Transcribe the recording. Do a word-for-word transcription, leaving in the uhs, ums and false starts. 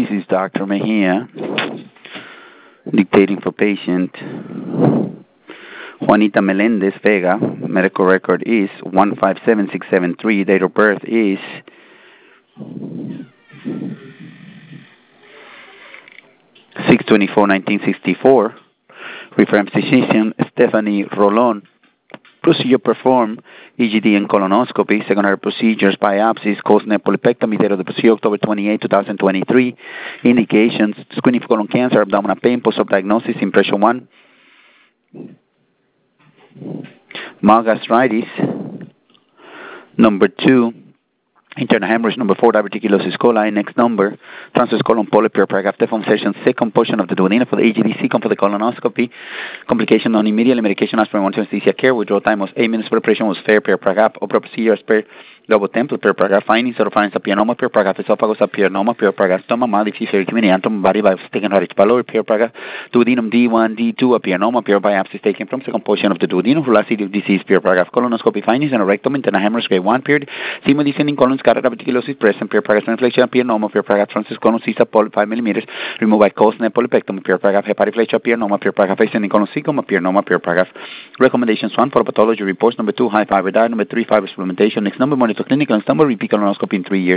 is Doctor Mejia, dictating for patient Juanita Melendez Vega. Medical record is one five seven six seven three. Date of birth is six twenty-four nineteen sixty-four. Reference physician Stephanie Rolon. Procedure performed, E G D and colonoscopy. Secondary procedures, biopsies, cosnet polypectomy. Date of the procedure, October twenty-eighth, twenty twenty-three. Indications, screening for colon cancer, abdominal pain, post-op diagnosis, impression one. Mild gastritis. Number two, internal hemorrhage. Number four, diverticulosis coli. Next number, transverse colon polyp, pure paragraph, deform session, second portion of the duodenum for the E G D, second for the colonoscopy. Complication non immediately, medication aspirin, one to anesthesia care. Withdrawal time was eight minutes. Preparation was fair, pure paragraph. Opera procedure, spare lobo template, pure paragraph. Findings, oropharynx, apianoma, pure paragraph. Esophagus, apianoma, pure paragraph. Stomach, mild diffuse erythema, body by taken right pylori, pure paragraph. Duodenum D one, D two, apianoma, pure biopsies taken from second portion of the duodenum. Velocity of disease, pure paragraph. Colonoscopy findings, and a rectum, internal hemorrhage, grade one, period. Semo descending colon, scarlet diverticulosis present, pure paragraph. Inflection, apianoma, pure paragraph. Transverse colon, C S A polyp, five millimeters. Removed by cosnet polypectomy, pure paragraph. Hepatic apianoma, pure paragraph. Ascending colon, cecum, apianoma, pure paragraph. Recommendations: one, for pathology reports. Number two, high fiber diet. Number three, fiber supplementation. Next number, monitor clinical. Next number, repeat colonoscopy in three years.